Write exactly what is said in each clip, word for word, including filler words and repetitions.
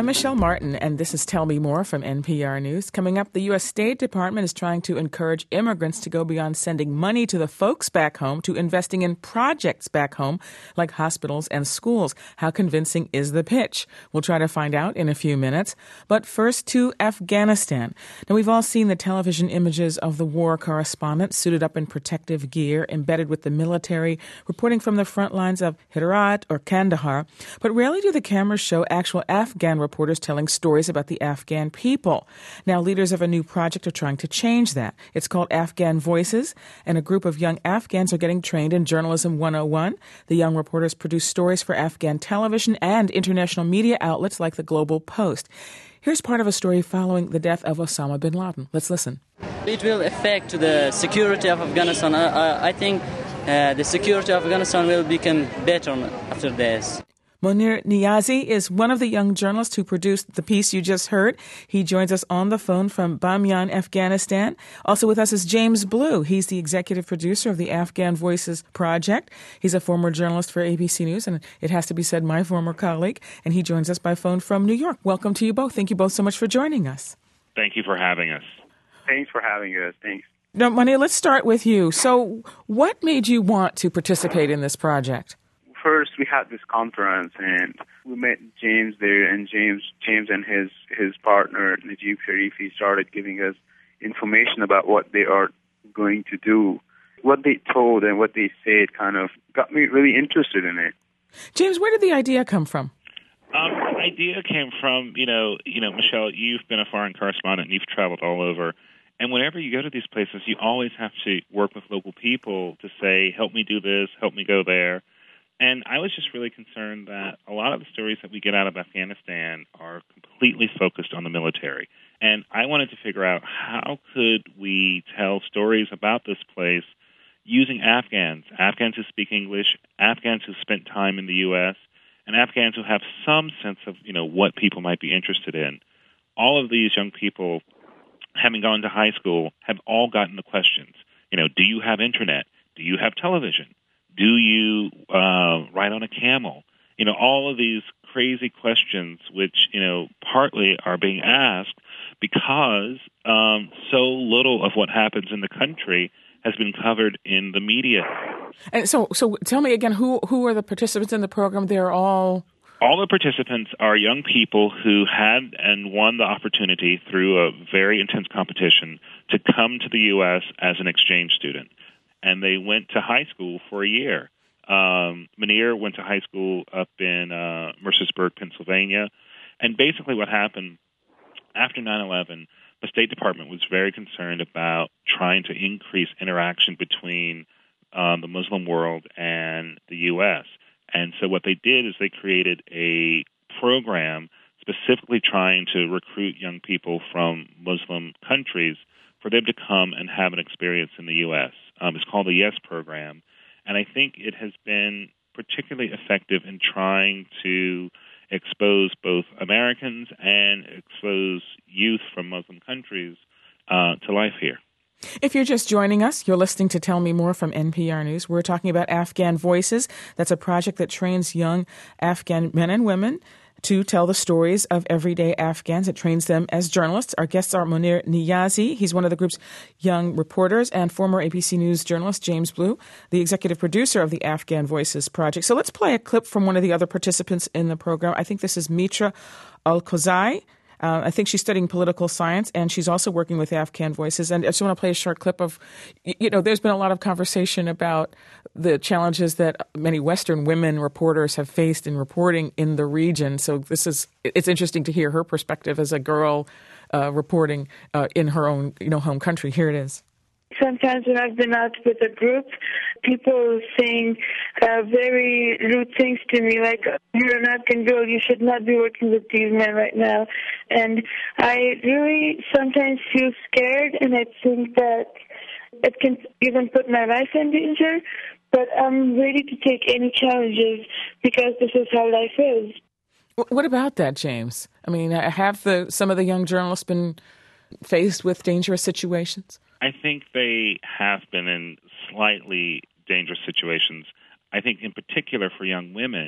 I'm Michelle Martin, and this is Tell Me More from N P R News. Coming up, the U S. State Department is trying to encourage immigrants to go beyond sending money to the folks back home to investing in projects back home, like hospitals and schools. How convincing is the pitch? We'll try to find out in a few minutes. But first to Afghanistan. Now, we've all seen the television images of the war correspondent suited up in protective gear, embedded with the military, reporting from the front lines of Herat or Kandahar. But rarely do the cameras show actual Afghan reporters telling stories about the Afghan people. Now, leaders of a new project are trying to change that. It's called Afghan Voices, and a group of young Afghans are getting trained in Journalism one oh one. The young reporters produce stories for Afghan television and international media outlets like the Global Post. Here's part of a story following the death of Osama bin Laden. Let's listen. It will affect the security of Afghanistan. I, I think uh, the security of Afghanistan will become better after this. Monir Niazi is one of the young journalists who produced the piece you just heard. He joins us on the phone from Bamyan, Afghanistan. Also with us is James Blue. He's the executive producer of the Afghan Voices Project. He's a former journalist for A B C News, and it has to be said, my former colleague. And he joins us by phone from New York. Welcome to you both. Thank you both so much for joining us. Thank you for having us. Thanks for having us. Thanks. Now, Monir, let's start with you. So what made you want to participate in this project? First, we had this conference, and we met James there, and James James and his, his partner, Najib Sharifi, started giving us information about what they are going to do. What they told and what they said kind of got me really interested in it. James, where did the idea come from? Um, the idea came from, you know, you know, Michelle, you've been a foreign correspondent, and you've traveled all over. And whenever you go to these places, you always have to work with local people to say, help me do this, help me go there. And I was just really concerned that a lot of the stories that we get out of Afghanistan are completely focused on the military. And I wanted to figure out how could we tell stories about this place using Afghans, Afghans who speak English, Afghans who spent time in the U S, and Afghans who have some sense of, you know, what people might be interested in. All of these young people, having gone to high school, have all gotten the questions. You know, do you have internet? Do you have television? Do you uh, ride on a camel? You know, all of these crazy questions which, you know, partly are being asked because um, so little of what happens in the country has been covered in the media. And so so tell me again, who who are the participants in the program? They're all... All the participants are young people who had and won the opportunity through a very intense competition to come to the U S as an exchange student. And they went to high school for a year. Um, Munir went to high school up in uh, Mercersburg, Pennsylvania. And basically what happened after nine eleven, the State Department was very concerned about trying to increase interaction between um, the Muslim world and the U S. And so what they did is they created a program specifically trying to recruit young people from Muslim countries for them to come and have an experience in the U S. Um, it's called the YES program, and I think it has been particularly effective in trying to expose both Americans and expose youth from Muslim countries uh, to life here. If you're just joining us, you're listening to Tell Me More from N P R News. We're talking about Afghan Voices. That's a project that trains young Afghan men and women to tell the stories of everyday Afghans. It trains them as journalists. Our guests are Monir Niazi. He's one of the group's young reporters, and former A B C News journalist James Blue, the executive producer of the Afghan Voices Project. So let's play a clip from one of the other participants in the program. I think this is Mitra Al-Kozai. Uh, I think she's studying political science, and she's also working with Afghan Voices. And I just want to play a short clip of, you know, there's been a lot of conversation about the challenges that many Western women reporters have faced in reporting in the region. So this is, it's interesting to hear her perspective as a girl uh, reporting uh, in her own, you know, home country. Here it is. Sometimes when I've been out with a group, people saying uh, very rude things to me, like, you're an Afghan girl, you should not be working with these men right now. And I really sometimes feel scared, and I think that it can even put my life in danger. But I'm ready to take any challenges because this is how life is. What about that, James? I mean, have the some of the young journalists been faced with dangerous situations? I think they have been in slightly dangerous situations. I think in particular for young women,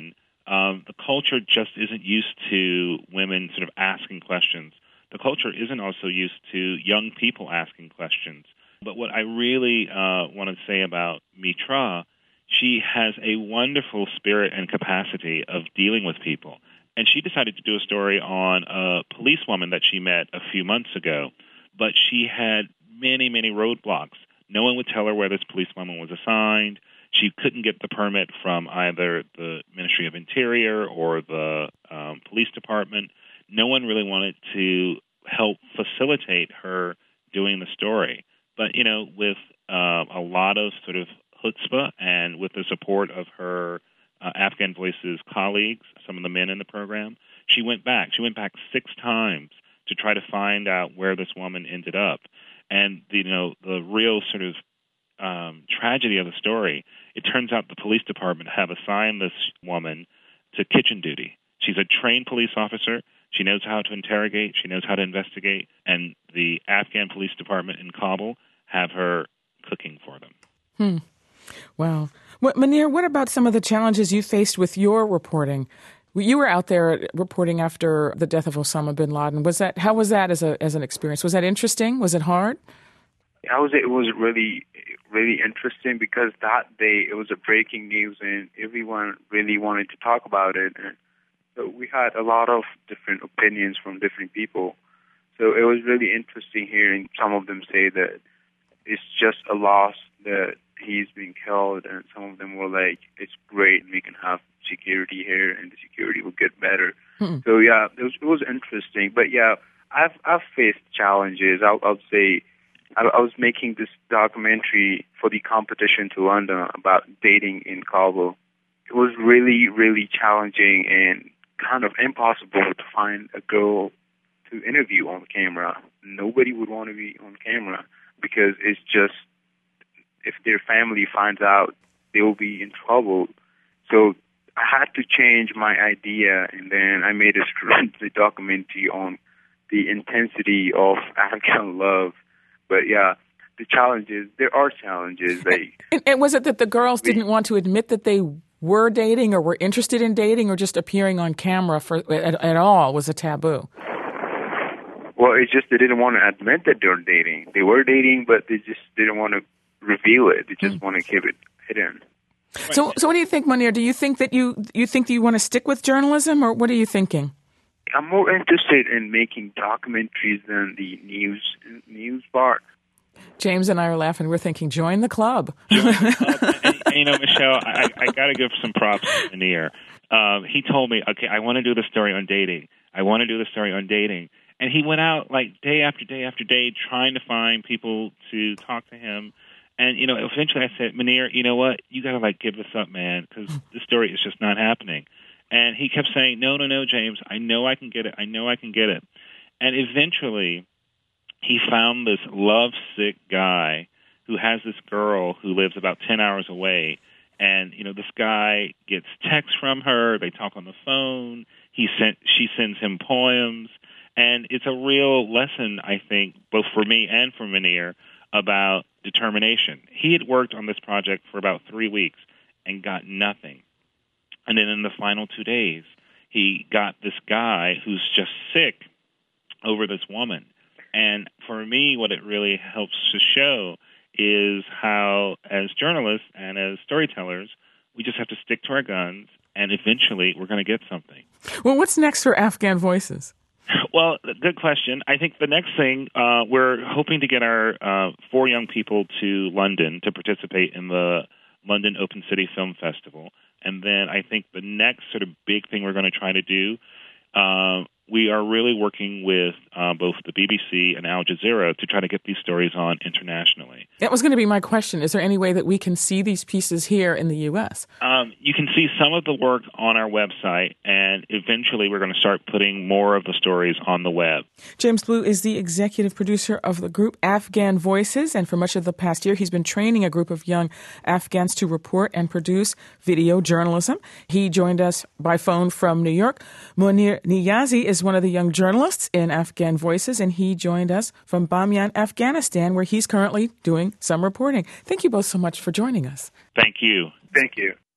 um, the culture just isn't used to women sort of asking questions. The culture isn't also used to young people asking questions. But what I really uh, want to say about Mitra, she has a wonderful spirit and capacity of dealing with people. And she decided to do a story on a policewoman that she met a few months ago. But she had many, many roadblocks. No one would tell her where this policewoman was assigned. She couldn't get the permit from either the Ministry of Interior or the um, police department. No one really wanted to help facilitate her doing the story. But, you know, with uh, a lot of sort of chutzpah and with the support of her uh, Afghan Voices colleagues, some of the men in the program, she went back. She went back six times to try to find out where this woman ended up. And, you know, the real sort of um, tragedy of the story, it turns out the police department have assigned this woman to kitchen duty. She's a trained police officer. She knows how to interrogate. She knows how to investigate. And the Afghan police department in Kabul have her cooking for them. Hmm. Wow. What, Munir, what about some of the challenges you faced with your reporting? You were out there reporting after the death of Osama bin Laden. Was that how was that as a as an experience? Was that interesting? Was it hard? I was. It was really, really interesting because that day it was a breaking news and everyone really wanted to talk about it. And so we had a lot of different opinions from different people. So it was really interesting hearing some of them say that it's just a loss that he's being killed, and some of them were like, it's great, we can have security here, and the security will get better. Mm-hmm. So, yeah, it was, it was interesting. But, yeah, I've I've faced challenges. I'll, I'll say I, I was making this documentary for the competition to London about dating in Kabul. It was really, really challenging and kind of impossible to find a girl to interview on camera. Nobody would want to be on camera because it's just, if their family finds out, they will be in trouble. So I had to change my idea, and then I made a straight documentary on the intensity of Afghan love. But yeah, the challenges, there are challenges. Like, and, and was it that the girls didn't want to admit that they were dating or were interested in dating, or just appearing on camera for at, at all was a taboo? Well, it's just they didn't want to admit that they were dating. They were dating, but they just didn't want to reveal it. They just mm. want to keep it hidden. So, so what do you think, Munir? Do you think that you you think that you want to stick with journalism, or what are you thinking? I'm more interested in making documentaries than the news news part. James and I are laughing. We're thinking, join the club. Join the club. and, and, you know, Michelle, I, I got to give some props to Munir. Um, he told me, okay, I want to do the story on dating. I want to do the story on dating. And he went out like day after day after day trying to find people to talk to him. And, you know, eventually I said, Munir, you know what? You got to, like, give this up, man, because this story is just not happening. And he kept saying, no, no, no, James, I know I can get it. I know I can get it. And eventually he found this lovesick guy who has this girl who lives about ten hours away. And, you know, this guy gets texts from her. They talk on the phone. He sent, she sends him poems. And it's a real lesson, I think, both for me and for Munir, about determination. He had worked on this project for about three weeks and got nothing. And then in the final two days, he got this guy who's just sick over this woman. And for me, what it really helps to show is how, as journalists and as storytellers, we just have to stick to our guns, and eventually we're going to get something. Well, what's next for Afghan Voices? Well, good question. I think the next thing, uh, we're hoping to get our uh, four young people to London to participate in the London Open City Film Festival. And then I think the next sort of big thing we're going to try to do, uh, we are really working with uh, both the B B C and Al Jazeera to try to get these stories on internationally. That was going to be my question. Is there any way that we can see these pieces here in the U S? Um, you can see some of the work on our website, and eventually we're going to start putting more of the stories on the web. James Blue is the executive producer of the group Afghan Voices, and for much of the past year, he's been training a group of young Afghans to report and produce video journalism. He joined us by phone from New York. Munir Niyazi is one of the young journalists in Afghan Voices, and he joined us from Bamyan, Afghanistan, where he's currently doing some reporting. Thank you both so much for joining us. Thank you. Thank you.